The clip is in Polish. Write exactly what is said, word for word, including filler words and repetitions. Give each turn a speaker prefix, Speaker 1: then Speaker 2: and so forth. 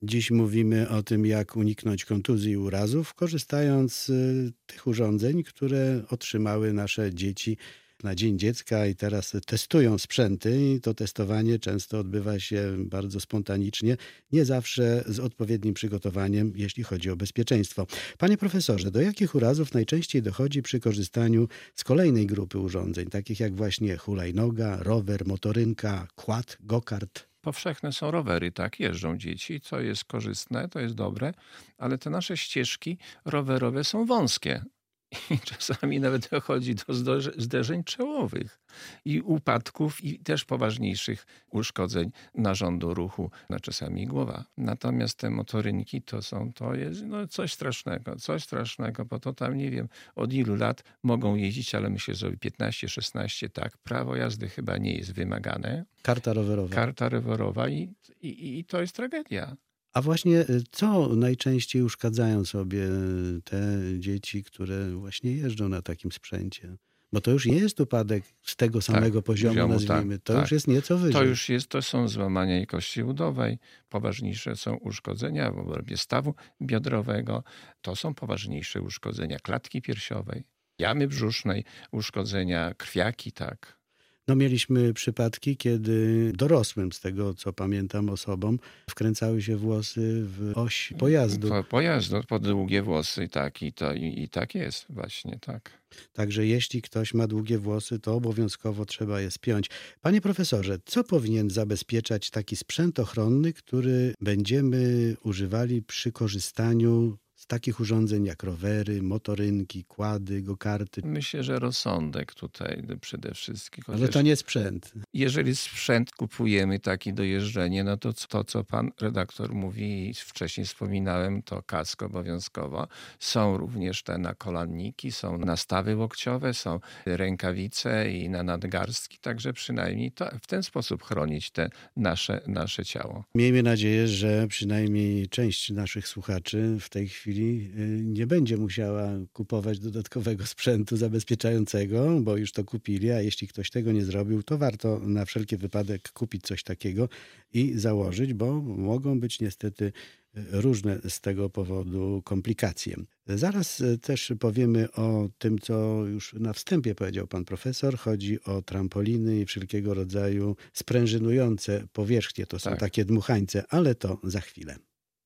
Speaker 1: Dziś mówimy o tym, jak uniknąć kontuzji i urazów, korzystając z tych urządzeń, które otrzymały nasze dzieci na Dzień Dziecka i teraz testują sprzęty i to testowanie często odbywa się bardzo spontanicznie, nie zawsze z odpowiednim przygotowaniem, jeśli chodzi o bezpieczeństwo. Panie profesorze, do jakich urazów najczęściej dochodzi przy korzystaniu z kolejnej grupy urządzeń, takich jak właśnie hulajnoga, rower, motorynka, quad, go-kart?
Speaker 2: Powszechne są rowery, tak, jeżdżą dzieci, co jest korzystne, to jest dobre, ale te nasze ścieżki rowerowe są wąskie i czasami nawet dochodzi do zdo- zderzeń czołowych i upadków i też poważniejszych uszkodzeń narządu ruchu, no czasami głowa. Natomiast te motorynki to są, to jest no coś strasznego, coś strasznego, bo to tam nie wiem od ilu lat mogą jeździć, ale myślę, że piętnaście szesnaście tak, prawo jazdy chyba nie jest wymagane.
Speaker 1: Karta rowerowa.
Speaker 2: Karta rowerowa i, i, i to jest tragedia.
Speaker 1: A właśnie co najczęściej uszkadzają sobie te dzieci, które właśnie jeżdżą na takim sprzęcie? Bo to już nie jest upadek z tego samego
Speaker 2: tak,
Speaker 1: poziomu,
Speaker 2: poziomu,
Speaker 1: nazwijmy.
Speaker 2: tak,
Speaker 1: to
Speaker 2: tak.
Speaker 1: już jest nieco wyżej.
Speaker 2: To już jest, to są złamania kości udowej, poważniejsze są uszkodzenia w obrębie stawu biodrowego, to są poważniejsze uszkodzenia klatki piersiowej, jamy brzusznej, uszkodzenia krwiaki, tak.
Speaker 1: No mieliśmy przypadki, kiedy dorosłym, z tego co pamiętam osobom, wkręcały się włosy w oś pojazdu.
Speaker 2: Po, pojazdu, po długie włosy, tak, i, to, i, i tak jest właśnie, tak.
Speaker 1: Także jeśli ktoś ma długie włosy, to obowiązkowo trzeba je spiąć. Panie profesorze, co powinien zabezpieczać taki sprzęt ochronny, który będziemy używali przy korzystaniu z takich urządzeń jak rowery, motorynki, quady, go-karty?
Speaker 2: Myślę, że rozsądek tutaj przede wszystkim.
Speaker 1: Ale to nie sprzęt.
Speaker 2: Jeżeli sprzęt kupujemy taki do jeżdżenia, no to to, co pan redaktor mówi i wcześniej wspominałem, to kask obowiązkowo. Są również te nakolanniki, są nastawy łokciowe, są rękawice i na nadgarstki, także przynajmniej to, w ten sposób chronić te nasze, nasze ciało.
Speaker 1: Miejmy nadzieję, że przynajmniej część naszych słuchaczy w tej chwili nie będzie musiała kupować dodatkowego sprzętu zabezpieczającego, bo już to kupili, a jeśli ktoś tego nie zrobił, to warto na wszelki wypadek kupić coś takiego i założyć, bo mogą być niestety różne z tego powodu komplikacje. Zaraz też powiemy o tym, co już na wstępie powiedział pan profesor. Chodzi o trampoliny i wszelkiego rodzaju sprężynujące powierzchnie. To są
Speaker 2: tak.
Speaker 1: takie dmuchańce, ale to za chwilę.